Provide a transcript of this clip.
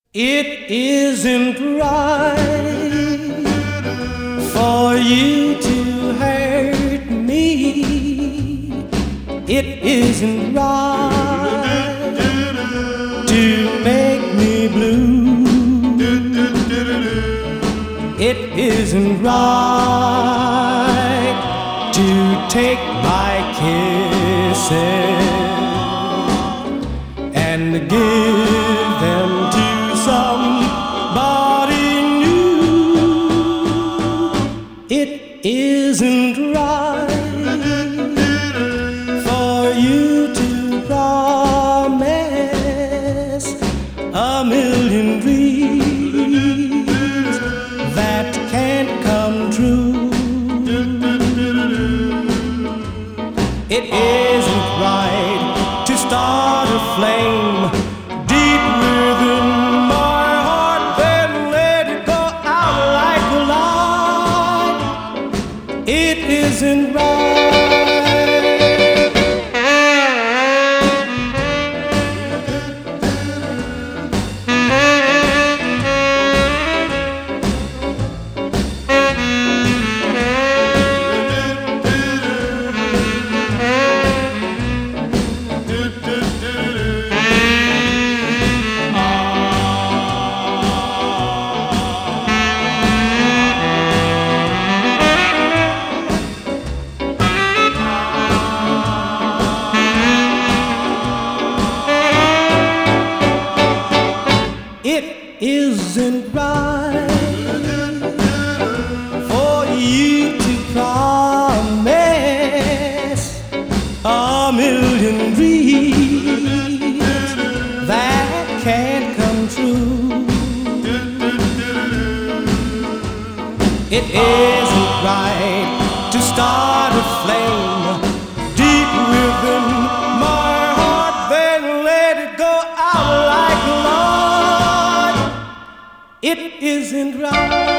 It isn't right for you to hurt me. It isn't right to make me blue. It isn't right to take my kisses and give them to somebody new. It isn't right for you to promise a million dreams that can't come true. It isn't right to start a flame deep within my heart, then let it go out like a light. It isn't right. It isn't right for you to promise a million dreams that can't come true. It isn't right to start a flame deep within my heart, then let it go out like a light. It isn't right.